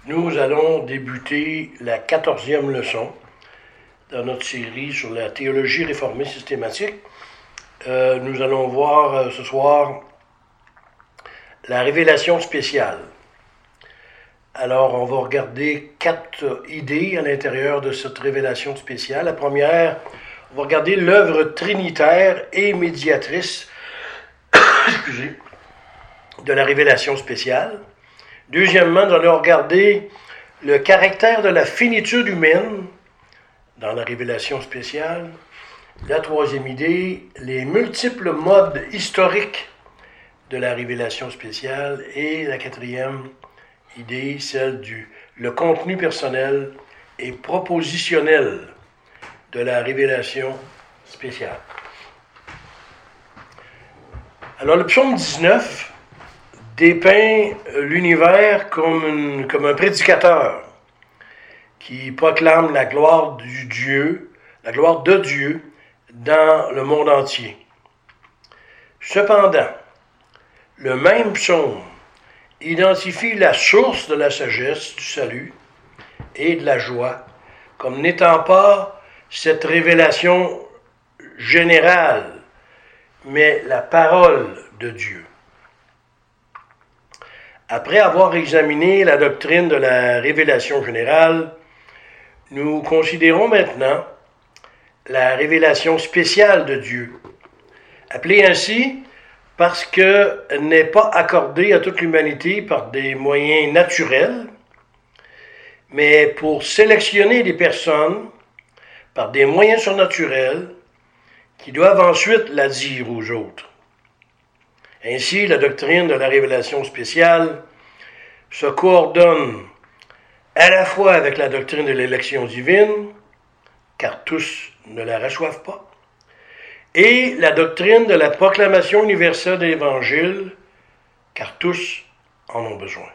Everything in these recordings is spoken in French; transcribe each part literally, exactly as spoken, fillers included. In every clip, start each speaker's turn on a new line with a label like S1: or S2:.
S1: Nous allons débuter la quatorzième leçon dans notre série sur la théologie réformée systématique. Euh, nous allons voir euh, ce soir la révélation spéciale. Alors, on va regarder quatre idées à l'intérieur de cette révélation spéciale. La première, on va regarder l'œuvre trinitaire et médiatrice excusez, de la révélation spéciale. Deuxièmement, nous allons regarder le caractère de la finitude humaine dans la révélation spéciale. La troisième idée, les multiples modes historiques de la révélation spéciale. Et la quatrième idée, celle du le contenu personnel et propositionnel de la révélation spéciale. Alors, le psaume dix-neuf dépeint l'univers comme, une, comme un prédicateur qui proclame la gloire du Dieu, la gloire de Dieu dans le monde entier. Cependant, le même psaume identifie la source de la sagesse, du salut et de la joie comme n'étant pas cette révélation générale, mais la parole de Dieu. Après avoir examiné la doctrine de la révélation générale, nous considérons maintenant la révélation spéciale de Dieu, appelée ainsi parce qu'elle n'est pas accordée à toute l'humanité par des moyens naturels, mais pour sélectionner des personnes par des moyens surnaturels qui doivent ensuite la dire aux autres. Ainsi, la doctrine de la révélation spéciale se coordonne à la fois avec la doctrine de l'élection divine, car tous ne la reçoivent pas, et la doctrine de la proclamation universelle de l'Évangile, car tous en ont besoin.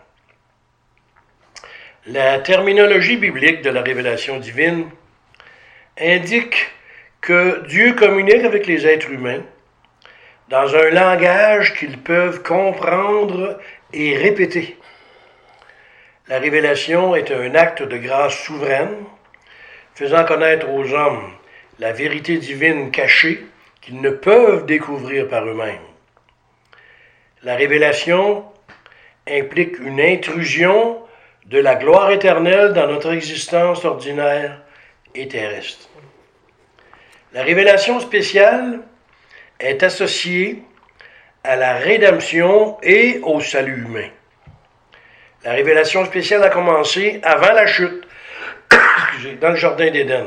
S1: La terminologie biblique de la révélation divine indique que Dieu communique avec les êtres humains dans un langage qu'ils peuvent comprendre et répéter. La révélation est un acte de grâce souveraine, faisant connaître aux hommes la vérité divine cachée qu'ils ne peuvent découvrir par eux-mêmes. La révélation implique une intrusion de la gloire éternelle dans notre existence ordinaire et terrestre. La révélation spéciale est associée à la rédemption et au salut humain. La révélation spéciale a commencé avant la chute, dans le jardin d'Éden.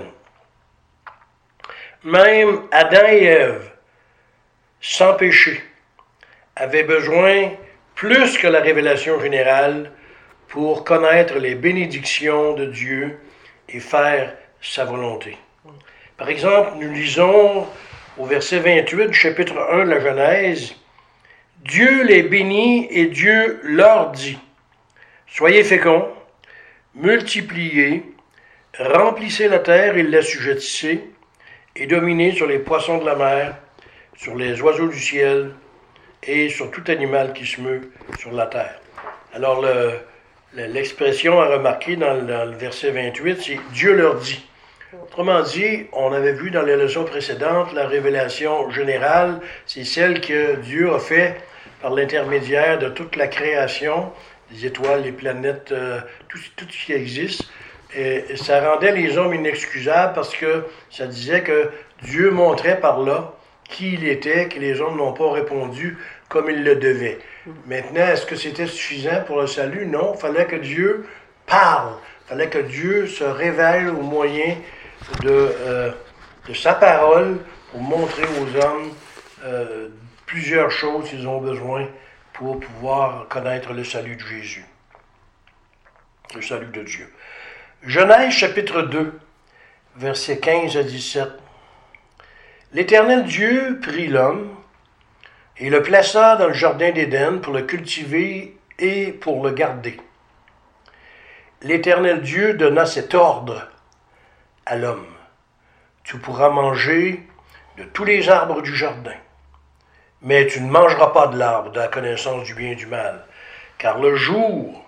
S1: Même Adam et Ève, sans péché, avaient besoin plus que la révélation générale pour connaître les bénédictions de Dieu et faire sa volonté. Par exemple, nous lisons au verset vingt-huit du chapitre un de la Genèse, « Dieu les bénit et Dieu leur dit, soyez féconds, multipliez, remplissez la terre et l'assujettissez, et dominez sur les poissons de la mer, sur les oiseaux du ciel, et sur tout animal qui se meut sur la terre. » Alors, le, le, l'expression à remarquer dans le, dans le verset vingt-huit, c'est « Dieu leur dit ». Autrement dit, on avait vu dans les leçons précédentes, la révélation générale, c'est celle que Dieu a fait par l'intermédiaire de toute la création, les étoiles, les planètes, euh, tout, tout ce qui existe. Et, et ça rendait les hommes inexcusables parce que ça disait que Dieu montrait par là qui il était, que les hommes n'ont pas répondu comme ils le devaient. Maintenant, est-ce que c'était suffisant pour le salut? Non, il fallait que Dieu parle. Il fallait que Dieu se révèle au moyen de, euh, de sa parole pour montrer aux hommes euh, plusieurs choses qu'ils ont besoin pour pouvoir connaître le salut de Jésus, le salut de Dieu. Genèse chapitre deux, versets quinze à dix-sept. L'Éternel Dieu prit l'homme et le plaça dans le jardin d'Éden pour le cultiver et pour le garder. L'Éternel Dieu donna cet ordre à l'homme. Tu pourras manger de tous les arbres du jardin, mais tu ne mangeras pas de l'arbre de la connaissance du bien et du mal, car le jour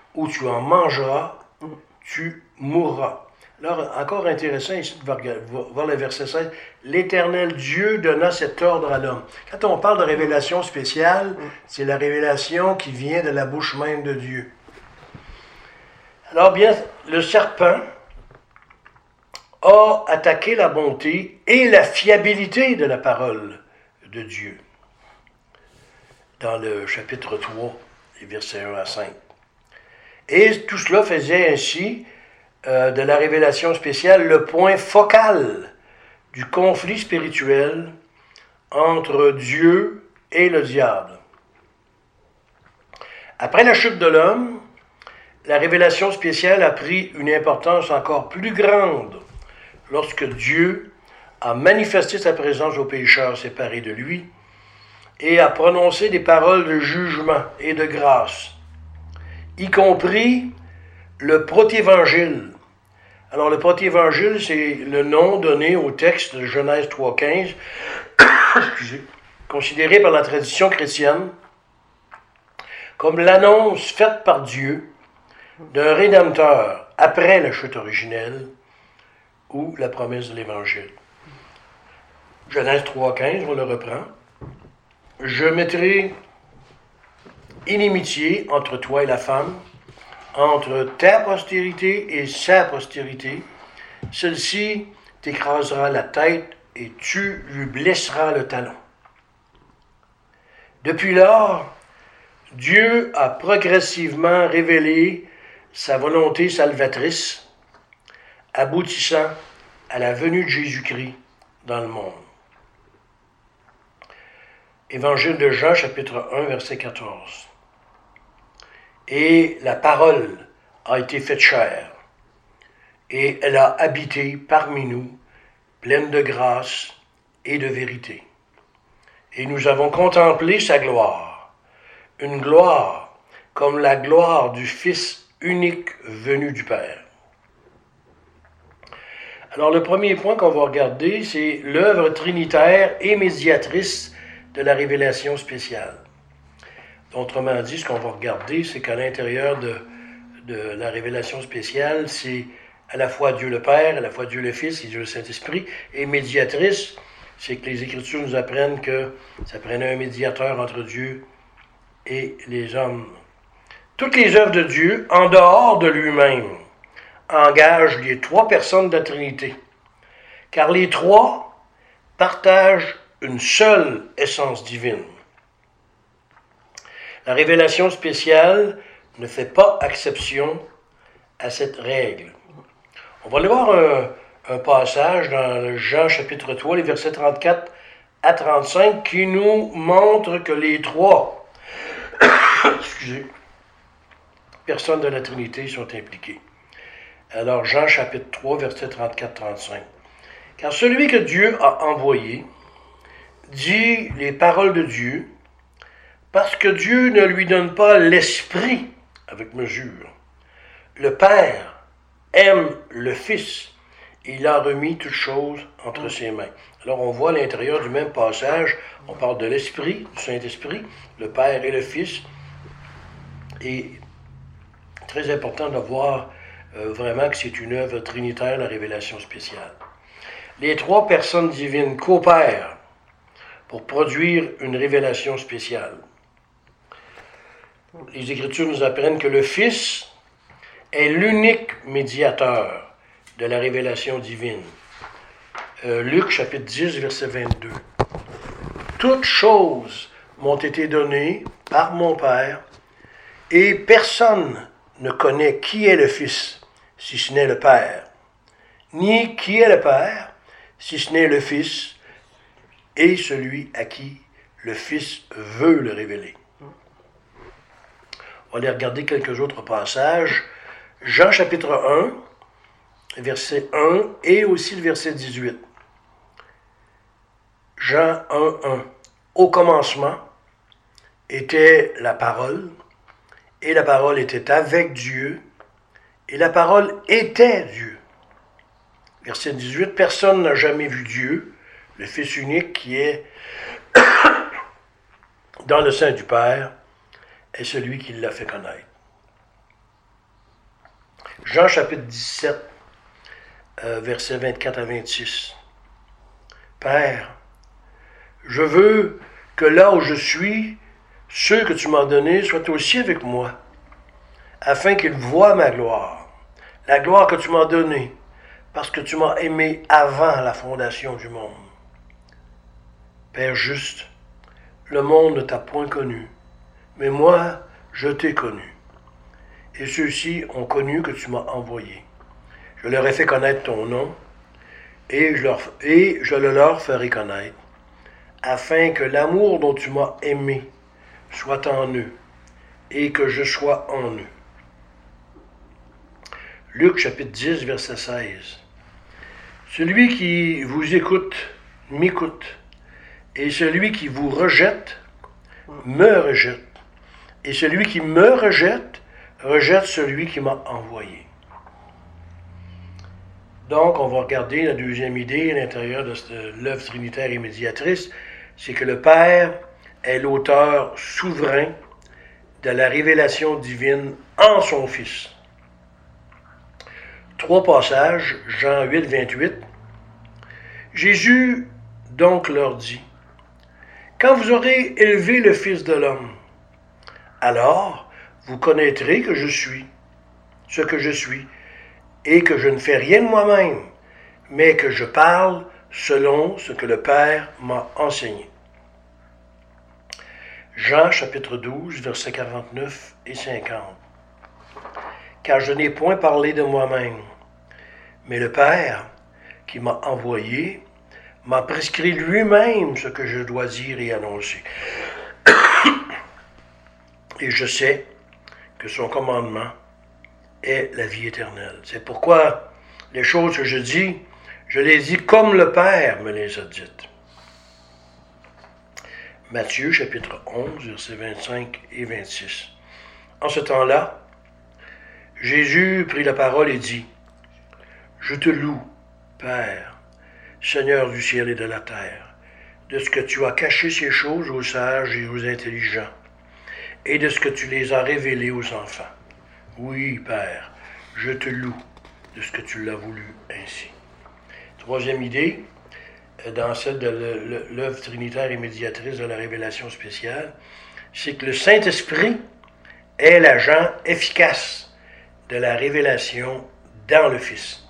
S1: ou tu en mangeras, tu mourras. Alors, encore intéressant ici de voir, voir le verset seize. L'Éternel Dieu donna cet ordre à l'homme. Quand on parle de révélation spéciale, c'est la révélation qui vient de la bouche même de Dieu. Alors bien, le serpent a attaqué la bonté et la fiabilité de la parole de Dieu. Dans le chapitre trois, les versets un à cinq. Et tout cela faisait ainsi euh, de la révélation spéciale le point focal du conflit spirituel entre Dieu et le diable. Après la chute de l'homme, la révélation spéciale a pris une importance encore plus grande lorsque Dieu a manifesté sa présence aux pécheurs séparés de lui et a prononcé des paroles de jugement et de grâce, y compris le protévangile. Alors, le protévangile, c'est le nom donné au texte de Genèse trois quinze, considéré par la tradition chrétienne comme l'annonce faite par Dieu d'un Rédempteur après la chute originelle ou la promesse de l'Évangile. Genèse trois quinze, on le reprend. « Je mettrai inimitié entre toi et la femme, entre ta postérité et sa postérité. Celle-ci t'écrasera la tête et tu lui blesseras le talon. » Depuis lors, Dieu a progressivement révélé sa volonté salvatrice, aboutissant à la venue de Jésus-Christ dans le monde. Évangile de Jean, chapitre un, verset quatorze. Et la parole a été faite chair, et elle a habité parmi nous, pleine de grâce et de vérité. Et nous avons contemplé sa gloire, une gloire comme la gloire du Fils unique venu du Père. Alors le premier point qu'on va regarder, c'est l'œuvre trinitaire et médiatrice de la révélation spéciale. Autrement dit, ce qu'on va regarder, c'est qu'à l'intérieur de, de la révélation spéciale, c'est à la fois Dieu le Père, à la fois Dieu le Fils et Dieu le Saint-Esprit, et médiatrice, c'est que les Écritures nous apprennent que ça prenait un médiateur entre Dieu et les hommes. Toutes les œuvres de Dieu, en dehors de lui-même, engagent les trois personnes de la Trinité, car les trois partagent une seule essence divine. La révélation spéciale ne fait pas exception à cette règle. On va aller voir un, un passage dans le Jean chapitre trois, les versets trente-quatre à trente-cinq, qui nous montre que les trois excusez, personnes de la Trinité sont impliquées. Alors Jean chapitre trois, versets trente-quatre à trente-cinq. « Car celui que Dieu a envoyé dit les paroles de Dieu, parce que Dieu ne lui donne pas l'esprit avec mesure. Le Père aime le Fils, et il a remis toutes choses entre ses mains. » Alors on voit à l'intérieur du même passage, on parle de l'Esprit, du Saint-Esprit, le Père et le Fils. Et très important de voir euh, vraiment que c'est une œuvre trinitaire, la révélation spéciale. Les trois personnes divines coopèrent pour produire une révélation spéciale. Les Écritures nous apprennent que le Fils est l'unique médiateur de la révélation divine. Euh, Luc chapitre dix, verset vingt-deux. « Toutes choses m'ont été données par mon Père, et personne ne connaît qui est le Fils, si ce n'est le Père, ni qui est le Père, si ce n'est le Fils, et celui à qui le Fils veut le révéler. » On va aller regarder quelques autres passages. Jean chapitre un, verset un, et aussi le verset dix-huit. Jean un, un. « Au commencement était la parole, et la parole était avec Dieu, et la parole était Dieu. » Verset dix-huit. « Personne n'a jamais vu Dieu, le Fils unique qui est dans le sein du Père, est celui qui l'a fait connaître. » Jean chapitre dix-sept, euh, versets vingt-quatre à vingt-six. Père, je veux que là où je suis, ceux que tu m'as donnés soient aussi avec moi, afin qu'ils voient ma gloire, la gloire que tu m'as donnée, parce que tu m'as aimé avant la fondation du monde. Père juste, le monde ne t'a point connu, mais moi, je t'ai connu. Et ceux-ci ont connu que tu m'as envoyé. Je leur ai fait connaître ton nom, et je, leur, et je le leur ferai connaître, afin que l'amour dont tu m'as aimé soit en eux, et que je sois en eux. Luc chapitre dix, verset seize. Celui qui vous écoute, m'écoute, et celui qui vous rejette, me rejette, et celui qui me rejette, rejette celui qui m'a envoyé. Donc, on va regarder la deuxième idée à l'intérieur de l'œuvre trinitaire et médiatrice, c'est que le Père est l'auteur souverain de la révélation divine en son Fils. Trois passages, Jean huit, vingt-huit. Jésus donc leur dit, « Quand vous aurez élevé le Fils de l'homme, alors vous connaîtrez que je suis, ce que je suis, et que je ne fais rien de moi-même, mais que je parle selon ce que le Père m'a enseigné. » Jean chapitre douze, versets quarante-neuf et cinquante. « Car je n'ai point parlé de moi-même, mais le Père qui m'a envoyé m'a prescrit lui-même ce que je dois dire et annoncer. Et je sais que son commandement est la vie éternelle. C'est pourquoi les choses que je dis, je les dis comme le Père me les a dites. » Matthieu chapitre onze, versets vingt-cinq et vingt-six. En ce temps-là, Jésus prit la parole et dit, « Je te loue, Père, Seigneur du ciel et de la terre, de ce que tu as caché ces choses aux sages et aux intelligents, et de ce que tu les as révélées aux enfants. Oui, Père, je te loue de ce que tu l'as voulu ainsi. » Troisième idée, dans celle de l'œuvre trinitaire et médiatrice de la révélation spéciale, c'est que le Saint-Esprit est l'agent efficace de la révélation dans le Fils.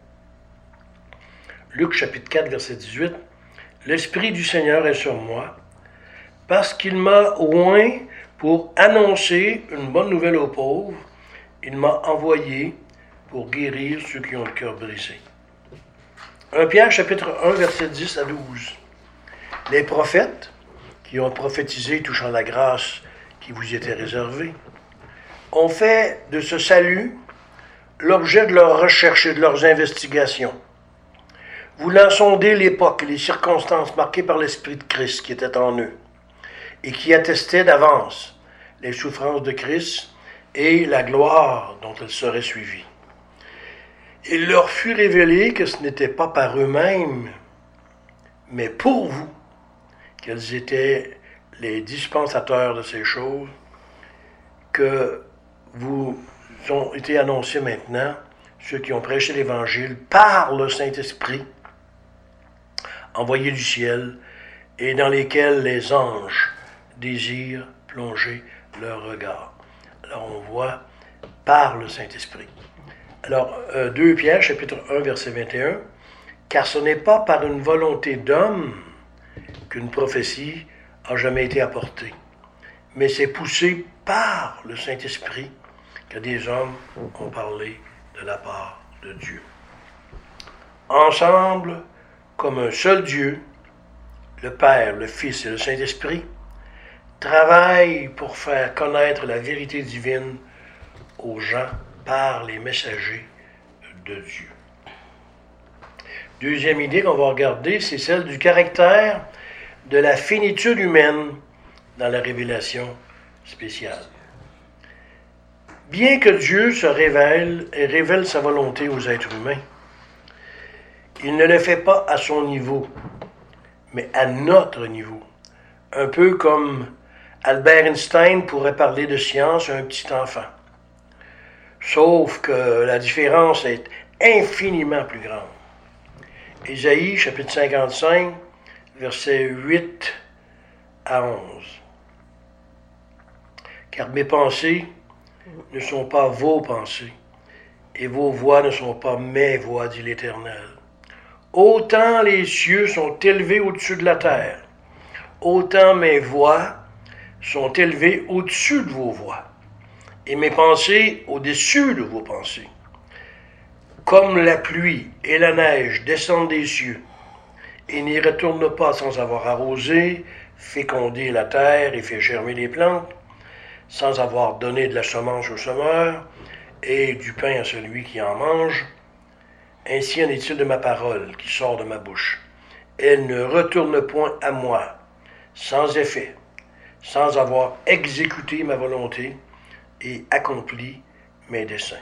S1: Luc chapitre quatre, verset dix-huit. « L'Esprit du Seigneur est sur moi, parce qu'il m'a oint pour annoncer une bonne nouvelle aux pauvres. Il m'a envoyé pour guérir ceux qui ont le cœur brisé. » premier Pierre chapitre un, verset dix à douze. « Les prophètes qui ont prophétisé touchant la grâce qui vous était réservée ont fait de ce salut l'objet de leurs recherches et de leurs investigations, voulant sonder l'époque et les circonstances marquées par l'Esprit de Christ qui était en eux, et qui attestait d'avance les souffrances de Christ et la gloire dont elles seraient suivies. Il leur fut révélé que ce n'était pas par eux-mêmes, mais pour vous, qu'elles étaient les dispensateurs de ces choses, que vous ont été annoncés maintenant, ceux qui ont prêché l'Évangile par le Saint-Esprit, envoyé du ciel, et dans lesquels les anges désirent plonger leur regard. Alors on voit par le Saint-Esprit. Alors, euh, deux Pierre, chapitre un, verset vingt et un, « Car ce n'est pas par une volonté d'homme qu'une prophétie a jamais été apportée, mais c'est poussé par le Saint-Esprit que des hommes ont parlé de la part de Dieu. » Ensemble, comme un seul Dieu, le Père, le Fils et le Saint-Esprit, travaillent pour faire connaître la vérité divine aux gens par les messagers de Dieu. Deuxième idée qu'on va regarder, c'est celle du caractère de la finitude humaine dans la révélation spéciale. Bien que Dieu se révèle et révèle sa volonté aux êtres humains, il ne le fait pas à son niveau, mais à notre niveau. Un peu comme Albert Einstein pourrait parler de science à un petit enfant. sauf que la différence est infiniment plus grande. Ésaïe, chapitre cinquante-cinq, versets huit à onze. Car mes pensées ne sont pas vos pensées, et vos voix ne sont pas mes voix, dit l'Éternel. Autant les cieux sont élevés au-dessus de la terre, autant mes voix sont élevées au-dessus de vos voix, et mes pensées au-dessus de vos pensées. Comme la pluie et la neige descendent des cieux, et n'y retournent pas sans avoir arrosé, fécondé la terre et fait germer les plantes, sans avoir donné de la semence au semeur, et du pain à celui qui en mange, ainsi en est-il de ma parole qui sort de ma bouche. Elle ne retourne point à moi, sans effet, sans avoir exécuté ma volonté et accompli mes desseins.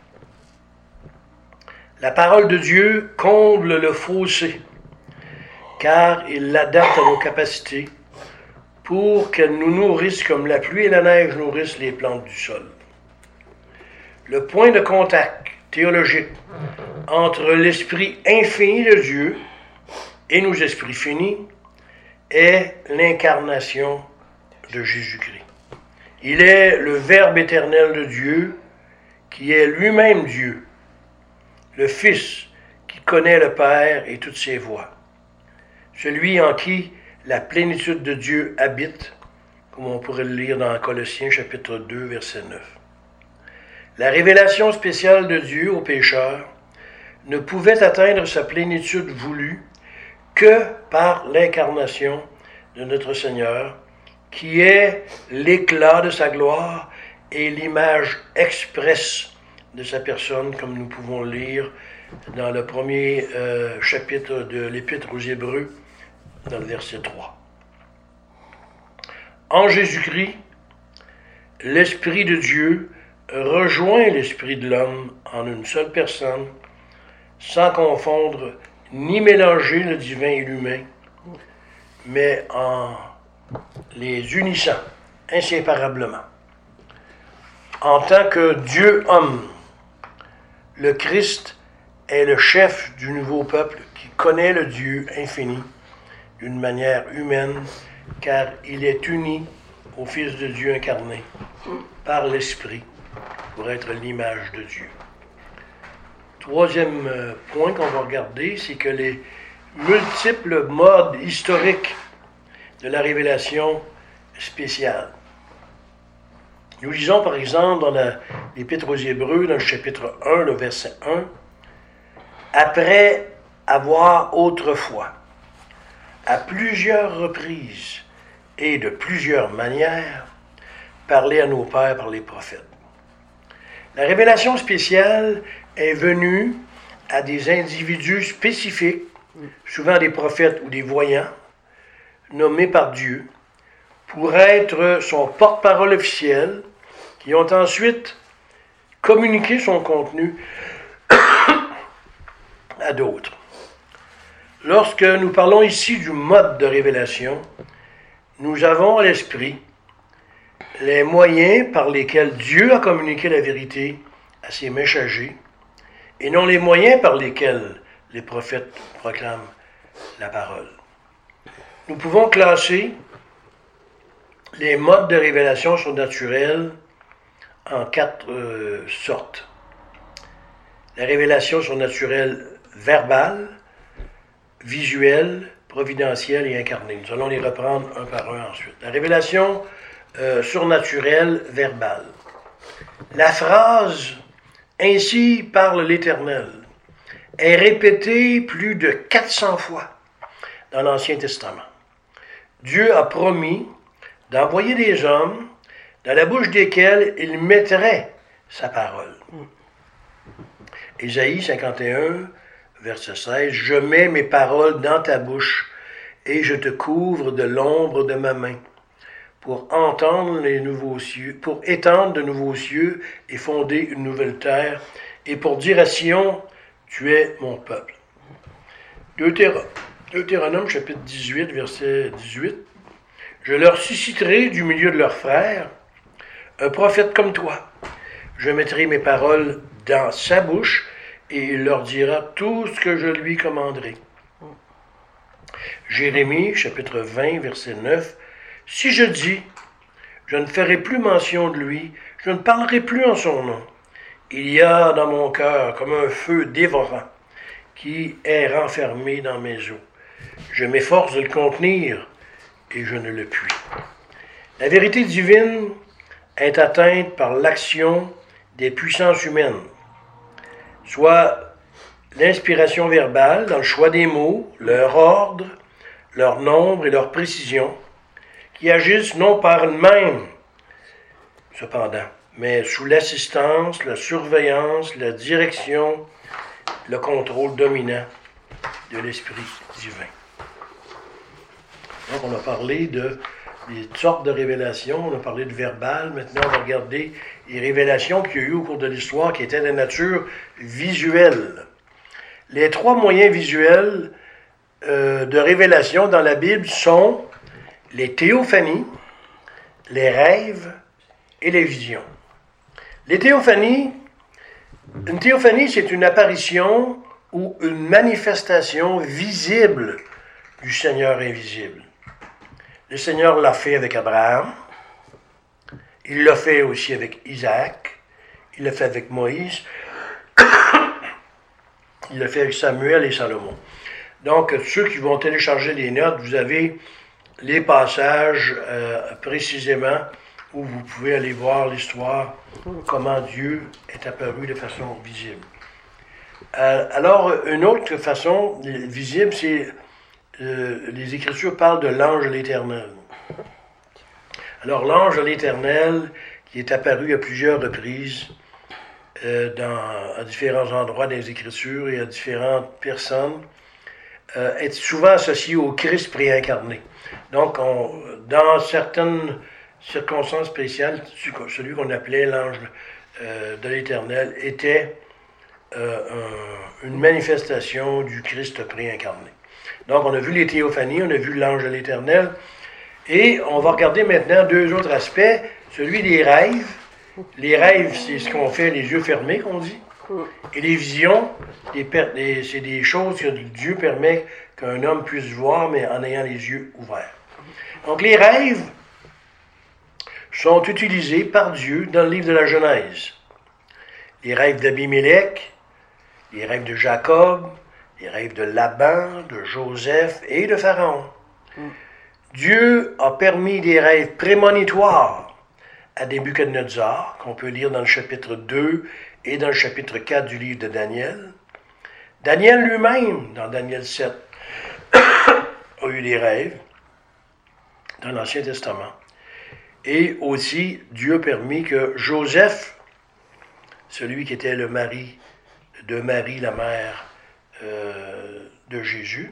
S1: La parole de Dieu comble le fossé, car il l'adapte à nos capacités pour qu'elle nous nourrisse comme la pluie et la neige nourrissent les plantes du sol. Le point de contact théologique entre l'esprit infini de Dieu et nos esprits finis est l'incarnation de Jésus-Christ. Il est le Verbe éternel de Dieu, qui est lui-même Dieu, le Fils qui connaît le Père et toutes ses voies, celui en qui la plénitude de Dieu habite, comme on pourrait le lire dans Colossiens chapitre deux, verset neuf. La révélation spéciale de Dieu aux pécheurs ne pouvait atteindre sa plénitude voulue que par l'incarnation de notre Seigneur, qui est l'éclat de sa gloire et l'image expresse de sa personne, comme nous pouvons le lire dans le premier euh, chapitre de l'Épître aux Hébreux, dans le verset trois. En Jésus-Christ, l'Esprit de Dieu rejoint l'Esprit de l'homme en une seule personne, sans confondre ni mélanger le divin et l'humain, mais en les unissant inséparablement. En tant que Dieu-homme, le Christ est le chef du nouveau peuple qui connaît le Dieu infini d'une manière humaine, car il est uni au Fils de Dieu incarné par l'Esprit pour être l'image de Dieu. Troisième point qu'on va regarder, c'est que les multiples modes historiques de la révélation spéciale. Nous lisons par exemple dans la, l'Épître aux Hébreux, dans le chapitre un, le verset un, « Après avoir autrefois, à plusieurs reprises et de plusieurs manières, parlé à nos pères par les prophètes. » La révélation spéciale est venue à des individus spécifiques, souvent des prophètes ou des voyants, nommés par Dieu, pour être son porte-parole officiel, qui ont ensuite communiqué son contenu à d'autres. Lorsque nous parlons ici du mode de révélation, nous avons à l'esprit les moyens par lesquels Dieu a communiqué la vérité à ses messagers, et non les moyens par lesquels les prophètes proclament la parole. Nous pouvons classer les modes de révélation surnaturelle en quatre euh, sortes. La révélation surnaturelle verbale, visuelle, providentielle et incarnée. Nous allons les reprendre un par un ensuite. La révélation euh, surnaturelle verbale. La phrase « Ainsi parle l'Éternel » est répétée plus de quatre cents fois dans l'Ancien Testament. Dieu a promis d'envoyer des hommes dans la bouche desquels il mettrait sa parole. Ésaïe cinquante et un, verset seize, « Je mets mes paroles dans ta bouche et je te couvre de l'ombre de ma main pour entendre les nouveaux cieux, pour étendre de nouveaux cieux et fonder une nouvelle terre et pour dire à Sion, tu es mon peuple. » Deutéronome, Deutéronome chapitre dix-huit, verset dix-huit. « Je leur susciterai du milieu de leurs frères un prophète comme toi, Je mettrai mes paroles dans sa bouche et il leur dira tout ce que je lui commanderai. Jérémie, chapitre vingt, verset neuf. Si je dis, je ne ferai plus mention de lui, je ne parlerai plus en son nom. Il y a dans mon cœur comme un feu dévorant qui est renfermé dans mes os. Je m'efforce de le contenir et je ne le puis. La vérité divine est atteinte par l'action des puissances humaines, soit l'inspiration verbale dans le choix des mots, leur ordre, leur nombre et leur précision, qui agissent non par elles-mêmes, cependant, mais sous l'assistance, la surveillance, la direction, le contrôle dominant de l'Esprit divin. Donc, on a parlé de des sortes de révélations, on a parlé de verbal, maintenant on va regarder les révélations qu'il y a eu au cours de l'histoire qui étaient de nature visuelle. Les trois moyens visuels euh, de révélation dans la Bible sont les théophanies, les rêves et les visions. Les théophanies, une théophanie, c'est une apparition ou une manifestation visible du Seigneur invisible. Le Seigneur l'a fait avec Abraham, il l'a fait aussi avec Isaac, il l'a fait avec Moïse, il l'a fait avec Samuel et Salomon. Donc, ceux qui vont télécharger les notes, vous avez les passages euh, précisément où vous pouvez aller voir l'histoire, comment Dieu est apparu de façon visible. Euh, alors, une autre façon visible, c'est euh, les Écritures parlent de l'ange de l'Éternel. Alors, l'ange de l'Éternel, qui est apparu à plusieurs reprises euh, dans, à différents endroits des Écritures et à différentes personnes, euh, est souvent associé au Christ préincarné. Donc, on, dans certaines circonstances spéciales, celui qu'on appelait l'ange euh, de l'Éternel était euh, un, une manifestation du Christ préincarné. Donc, on a vu les théophanies, on a vu l'ange de l'Éternel, et on va regarder maintenant deux autres aspects, celui des rêves. Les rêves, c'est ce qu'on fait les yeux fermés, qu'on dit, et les visions, les, c'est des choses que Dieu permet qu'un homme puisse voir, mais en ayant les yeux ouverts. Donc, les rêves sont utilisés par Dieu dans le livre de la Genèse. Les rêves d'Abimélec, les rêves de Jacob, les rêves de Laban, de Joseph et de Pharaon. Mm. Dieu a permis des rêves prémonitoires à Nebuchadnezzar, qu'on peut lire dans le chapitre deux et dans le chapitre quatre du livre de Daniel. Daniel lui-même, dans Daniel sept, a eu des rêves dans l'Ancien Testament. Et aussi, Dieu a permis que Joseph, celui qui était le mari de Marie, la mère euh, de Jésus,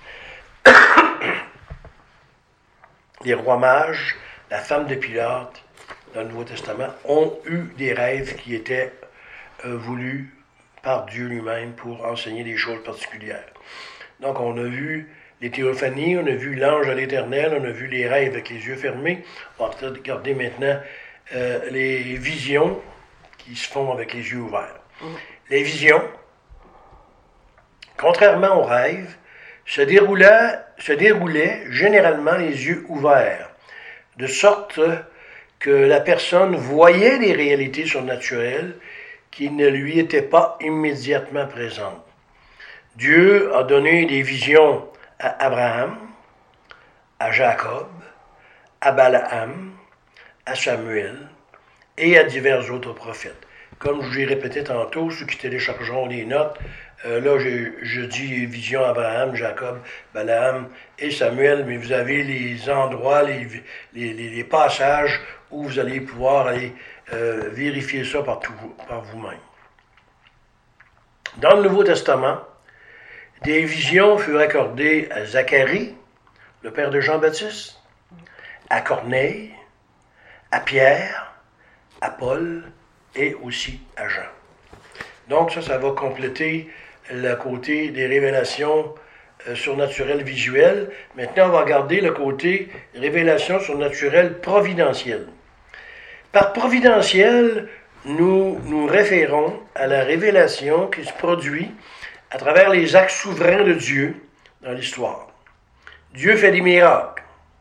S1: les rois mages, la femme de Pilate, dans le Nouveau Testament, ont eu des rêves qui étaient euh, voulus par Dieu lui-même pour enseigner des choses particulières. Donc, on a vu les théophanies, on a vu l'ange de l'Éternel, on a vu les rêves avec les yeux fermés. On va regarder maintenant euh, les visions qui se font avec les yeux ouverts. Mmh. Les visions, contrairement aux rêves, se déroulaient, se déroulaient généralement les yeux ouverts, de sorte que la personne voyait des réalités surnaturelles qui ne lui étaient pas immédiatement présentes. Dieu a donné des visions à Abraham, à Jacob, à Balaam, à Samuel et à divers autres prophètes. Comme je vous l'ai répété tantôt, ceux qui téléchargeront les notes, euh, là je, je dis vision Abraham, Jacob, Balaam et Samuel, mais vous avez les endroits, les, les, les, les passages où vous allez pouvoir aller euh, vérifier ça par, tout, par vous-même. Dans le Nouveau Testament, des visions furent accordées à Zacharie, le père de Jean-Baptiste, à Corneille, à Pierre, à Paul et aussi à Jean. Donc ça, ça va compléter le côté des révélations euh, surnaturelles visuelles. Maintenant, on va regarder le côté révélations surnaturelles providentielles. Par providentiel, nous nous référons à la révélation qui se produit à travers les actes souverains de Dieu dans l'histoire. Dieu fait des miracles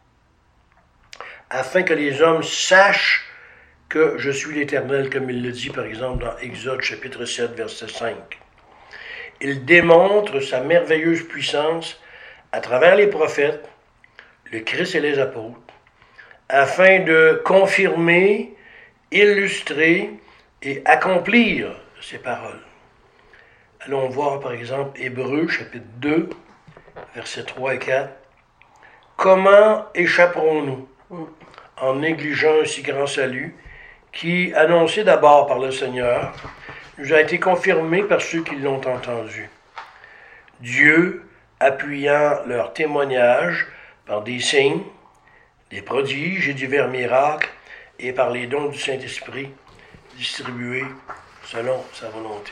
S1: afin que les hommes sachent que je suis l'Éternel, comme il le dit par exemple dans Exode chapitre sept, verset cinq. Il démontre sa merveilleuse puissance à travers les prophètes, le Christ et les apôtres, afin de confirmer, illustrer et accomplir ces paroles. Allons voir par exemple Hébreux chapitre deux, versets trois et quatre. Comment échapperons-nous en négligeant un si grand salut qui, annoncé d'abord par le Seigneur, nous a été confirmé par ceux qui l'ont entendu. Dieu, appuyant leur témoignage par des signes, des prodiges et divers miracles, et par les dons du Saint-Esprit distribués selon sa volonté.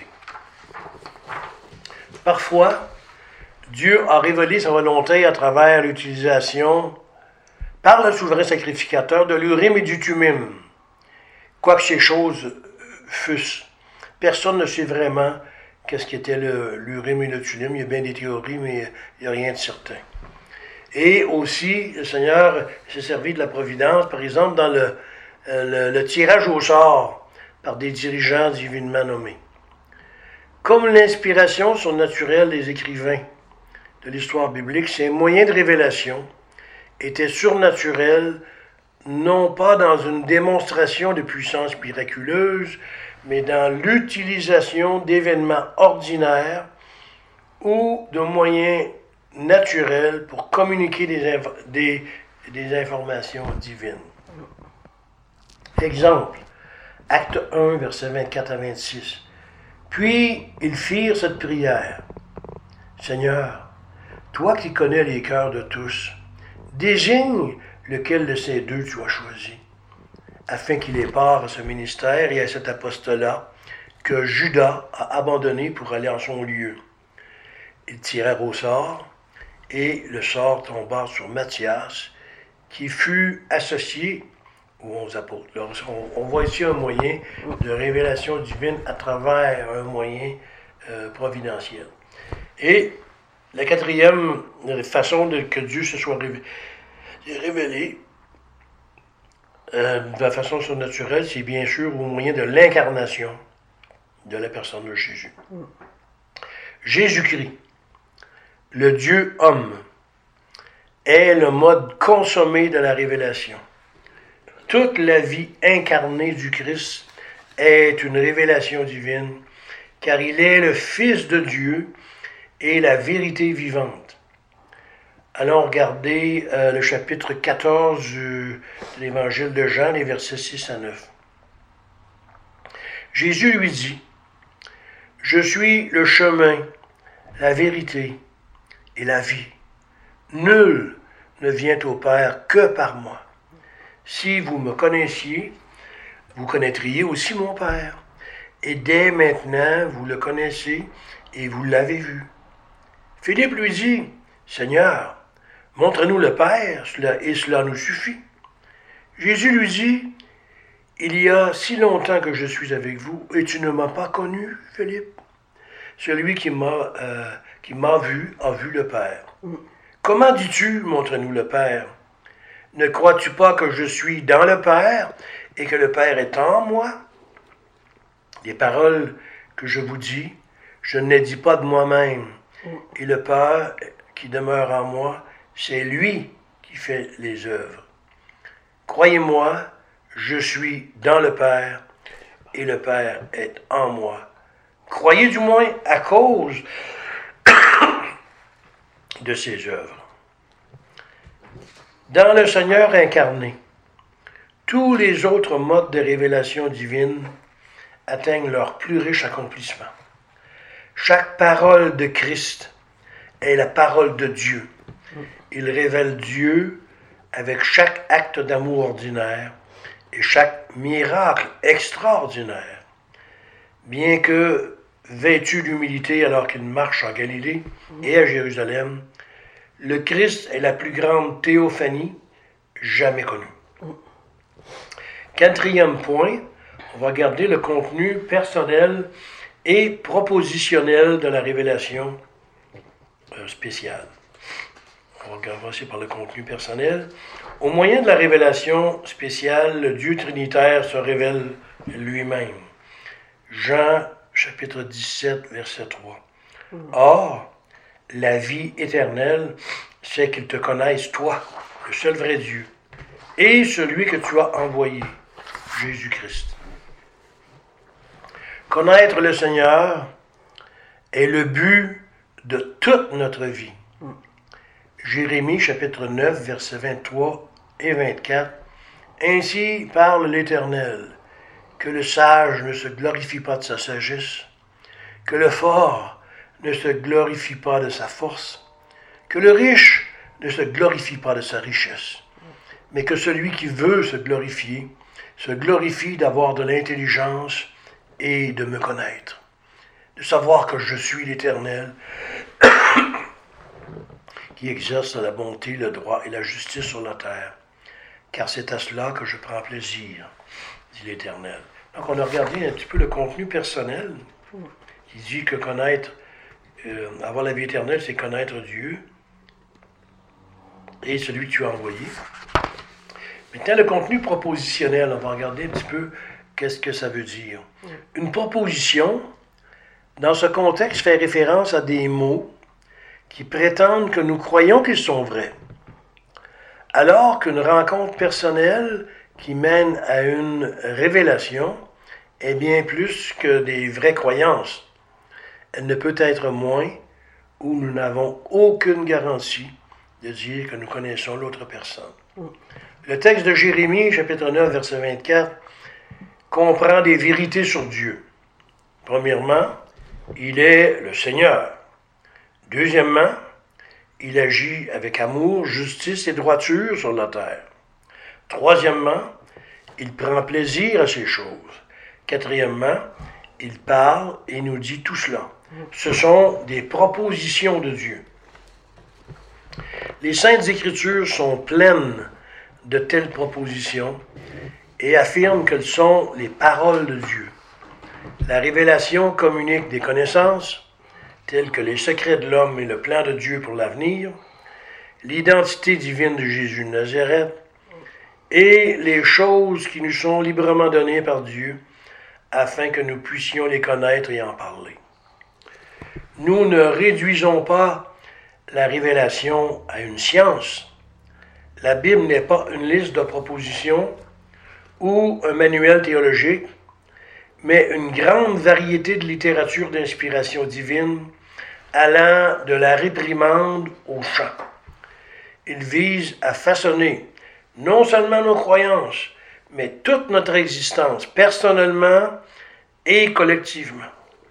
S1: Parfois, Dieu a révélé sa volonté à travers l'utilisation, par le souverain sacrificateur, de l'Urim et du Thummim. Quoique ces choses fussent, personne ne sait vraiment qu'est-ce qu'était le, l'Urim et le Thummim. Il y a bien des théories, mais il n'y a rien de certain. Et aussi, le Seigneur s'est servi de la providence, par exemple, dans le, le, le tirage au sort par des dirigeants divinement nommés. Comme l'inspiration surnaturelle des écrivains de l'histoire biblique, ces moyens de révélation étaient surnaturels, non pas dans une démonstration de puissance miraculeuse, mais dans l'utilisation d'événements ordinaires ou de moyens naturels pour communiquer des, inf- des, des informations divines. Exemple, acte un, versets vingt-quatre à vingt-six. Puis ils firent cette prière. Seigneur, toi qui connais les cœurs de tous, désigne lequel de ces deux tu as choisi, afin qu'il ait part à ce ministère et à cet apostolat que Judas a abandonné pour aller en son lieu. Ils tirèrent au sort, et le sort tomba sur Matthias, qui fut associé aux onze apôtres. Alors, on, on voit ici un moyen de révélation divine à travers un moyen euh, providentiel. Et la quatrième façon de, que Dieu se soit révélé, révélé euh, de la façon surnaturelle, c'est bien sûr au moyen de l'incarnation de la personne de Jésus. Jésus-Christ, le Dieu homme, est le mode consommé de la révélation. Toute la vie incarnée du Christ est une révélation divine, car il est le Fils de Dieu et la vérité vivante. Allons regarder euh, le chapitre quatorze du, de l'Évangile de Jean, les versets six à neuf. Jésus lui dit, « Je suis le chemin, la vérité et la vie. Nul ne vient au Père que par moi. Si vous me connaissiez, vous connaîtriez aussi mon Père. Et dès maintenant, vous le connaissez et vous l'avez vu. » Philippe lui dit, « Seigneur, montre-nous le Père, et cela nous suffit. » Jésus lui dit, « Il y a si longtemps que je suis avec vous, et tu ne m'as pas connu, Philippe. Celui qui m'a euh, qui m'a vu a vu le Père. Comment dis-tu, montre-nous le Père? Ne crois-tu pas que je suis dans le Père et que le Père est en moi? Les paroles que je vous dis, je ne les dis pas de moi-même. Et le Père qui demeure en moi, c'est lui qui fait les œuvres. Croyez-moi, je suis dans le Père et le Père est en moi. Croyez du moins à cause de ses œuvres. Dans le Seigneur incarné, tous les autres modes de révélation divine atteignent leur plus riche accomplissement. Chaque parole de Christ est la parole de Dieu. Il révèle Dieu avec chaque acte d'amour ordinaire et chaque miracle extraordinaire. Bien que vêtu d'humilité alors qu'il marche en Galilée et à Jérusalem, le Christ est la plus grande théophanie jamais connue. Quatrième point, on va regarder le contenu personnel et propositionnel de la révélation euh, spéciale. On va commencer par le contenu personnel. Au moyen de la révélation spéciale, le Dieu trinitaire se révèle lui-même. Jean, chapitre dix-sept, verset trois. Or, la vie éternelle, c'est qu'ils te connaissent, toi, le seul vrai Dieu, et celui que tu as envoyé, Jésus-Christ. Connaître le Seigneur est le but de toute notre vie. Jérémie, chapitre neuf, versets vingt-trois et vingt-quatre. Ainsi parle l'Éternel, que le sage ne se glorifie pas de sa sagesse, que le fort ne se glorifie pas de sa force, que le riche ne se glorifie pas de sa richesse, mais que celui qui veut se glorifier, se glorifie d'avoir de l'intelligence et de me connaître, de savoir que je suis l'Éternel, qui exerce la bonté, le droit et la justice sur la terre, car c'est à cela que je prends plaisir, dit l'Éternel. Donc on a regardé un petit peu le contenu personnel, qui dit que connaître, euh, avoir la vie éternelle, c'est connaître Dieu et celui que tu as envoyé. Maintenant, le contenu propositionnel, on va regarder un petit peu qu'est-ce que ça veut dire. Une proposition, dans ce contexte, fait référence à des mots qui prétendent que nous croyons qu'ils sont vrais, alors qu'une rencontre personnelle qui mène à une révélation est bien plus que des vraies croyances. Elle ne peut être moins où nous n'avons aucune garantie de dire que nous connaissons l'autre personne. Le texte de Jérémie, chapitre neuf, verset vingt-quatre, comprend des vérités sur Dieu. Premièrement, il est le Seigneur. Deuxièmement, il agit avec amour, justice et droiture sur la terre. Troisièmement, il prend plaisir à ces choses. Quatrièmement, il parle et nous dit tout cela. Ce sont des propositions de Dieu. Les Saintes Écritures sont pleines de telles propositions et affirment qu'elles sont les paroles de Dieu. La révélation communique des connaissances, tels que les secrets de l'homme et le plan de Dieu pour l'avenir, l'identité divine de Jésus de Nazareth, et les choses qui nous sont librement données par Dieu, afin que nous puissions les connaître et en parler. Nous ne réduisons pas la révélation à une science. La Bible n'est pas une liste de propositions ou un manuel théologique, mais une grande variété de littérature d'inspiration divine allant de la réprimande au chant. Il vise à façonner non seulement nos croyances, mais toute notre existence, personnellement et collectivement.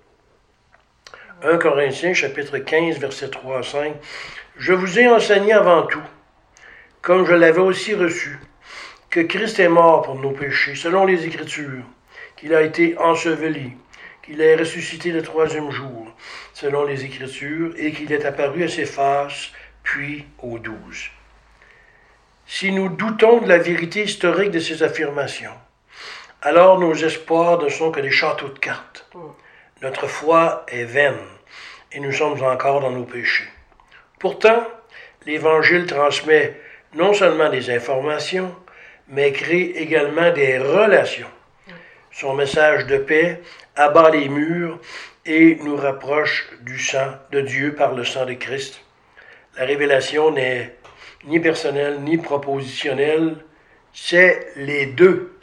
S1: un Corinthiens, chapitre quinze, versets trois à cinq. « Je vous ai enseigné avant tout, comme je l'avais aussi reçu, que Christ est mort pour nos péchés, selon les Écritures, qu'il a été enseveli, qu'il est ressuscité le troisième jour, selon les Écritures, et qu'il est apparu à ses faces, puis aux douze. Si nous doutons de la vérité historique de ces affirmations, alors nos espoirs ne sont que des châteaux de cartes. Notre foi est vaine, et nous sommes encore dans nos péchés. Pourtant, l'Évangile transmet non seulement des informations, mais crée également des relations. Son message de paix abat les murs et nous rapproche du sang de Dieu par le sang de Christ. La révélation n'est ni personnelle ni propositionnelle, c'est les deux.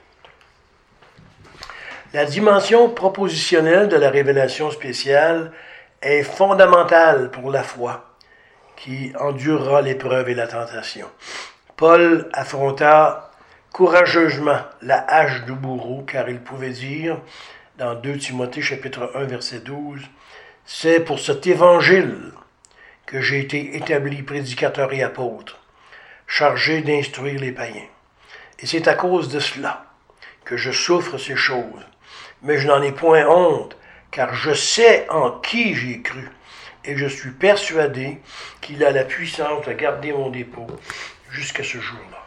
S1: La dimension propositionnelle de la révélation spéciale est fondamentale pour la foi, qui endurera l'épreuve et la tentation. Paul affronta courageusement la hache du bourreau, car il pouvait dire, dans deux Timothée chapitre un, verset douze, « C'est pour cet évangile que j'ai été établi prédicateur et apôtre, chargé d'instruire les païens. Et c'est à cause de cela que je souffre ces choses, mais je n'en ai point honte, car je sais en qui j'ai cru, et je suis persuadé qu'il a la puissance de garder mon dépôt jusqu'à ce jour-là. »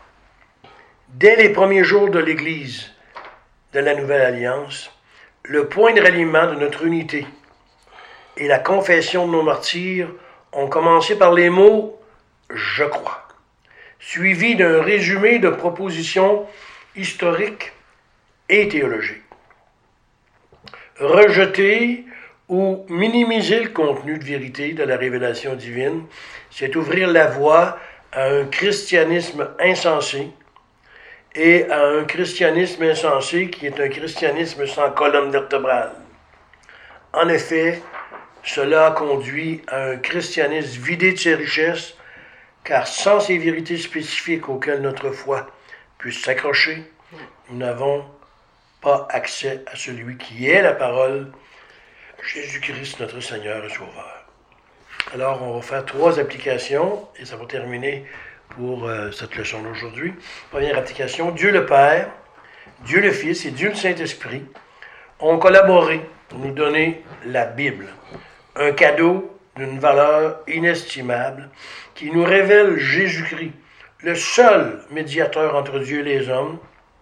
S1: Dès les premiers jours de l'Église, de la Nouvelle Alliance, le point de ralliement de notre unité et la confession de nos martyrs ont commencé par les mots « je crois », suivi d'un résumé de propositions historiques et théologiques. Rejeter ou minimiser le contenu de vérité de la révélation divine, c'est ouvrir la voie à un christianisme insensé et à un christianisme insensé qui est un christianisme sans colonne vertébrale. En effet, cela conduit à un christianisme vidé de ses richesses, car sans ces vérités spécifiques auxquelles notre foi puisse s'accrocher, nous n'avons pas accès à celui qui est la parole, Jésus-Christ, notre Seigneur et Sauveur. Alors, on va faire trois applications et ça va terminer pour euh, cette leçon d'aujourd'hui. Première application, Dieu le Père, Dieu le Fils et Dieu le Saint-Esprit ont collaboré pour nous donner la Bible, un cadeau d'une valeur inestimable qui nous révèle Jésus-Christ, le seul médiateur entre Dieu et les hommes,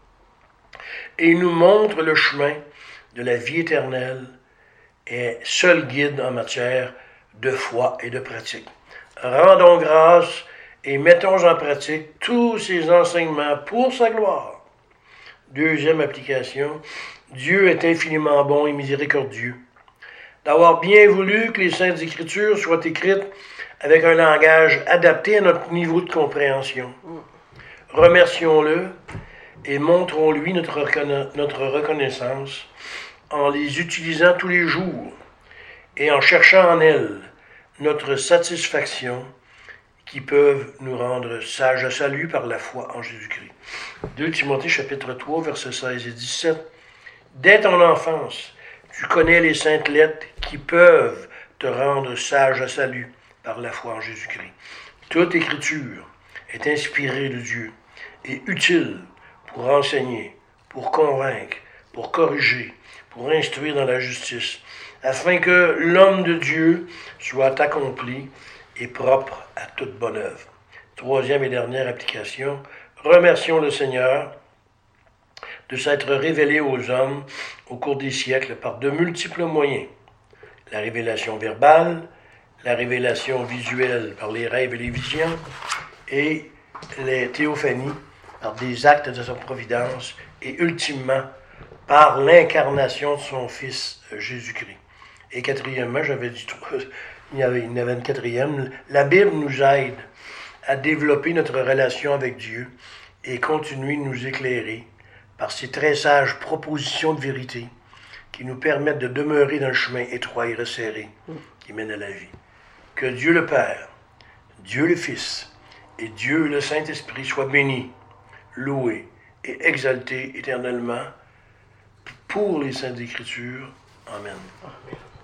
S1: et nous montre le chemin de la vie éternelle et seul guide en matière de foi et de pratique. Rendons grâce et mettons en pratique tous ces enseignements pour sa gloire. Deuxième application, Dieu est infiniment bon et miséricordieux, d'avoir bien voulu que les Saintes Écritures soient écrites avec un langage adapté à notre niveau de compréhension. Remercions-le et montrons-lui notre, reconna- notre reconnaissance en les utilisant tous les jours et en cherchant en elles notre satisfaction qui peuvent nous rendre sages à salut par la foi en Jésus-Christ. deux Timothée chapitre trois, versets seize et dix-sept. Dès ton enfance, tu connais les saintes lettres qui peuvent te rendre sage à salut par la foi en Jésus-Christ. Toute écriture est inspirée de Dieu et utile pour enseigner, pour convaincre, pour corriger, pour instruire dans la justice, afin que l'homme de Dieu soit accompli et propre à toute bonne œuvre. Troisième et dernière application, remercions le Seigneur de s'être révélé aux hommes au cours des siècles par de multiples moyens. La révélation verbale, la révélation visuelle par les rêves et les visions, et les théophanies par des actes de sa providence, et ultimement par l'incarnation de son Fils Jésus-Christ. Et quatrièmement, j'avais dit trois, il y avait, il y avait une quatrième, la Bible nous aide à développer notre relation avec Dieu et continuer de nous éclairer par ces très sages propositions de vérité qui nous permettent de demeurer dans le chemin étroit et resserré qui mène à la vie. Que Dieu le Père, Dieu le Fils et Dieu le Saint-Esprit soient bénis, loués et exaltés éternellement pour les Saintes Écritures. Amen. Amen.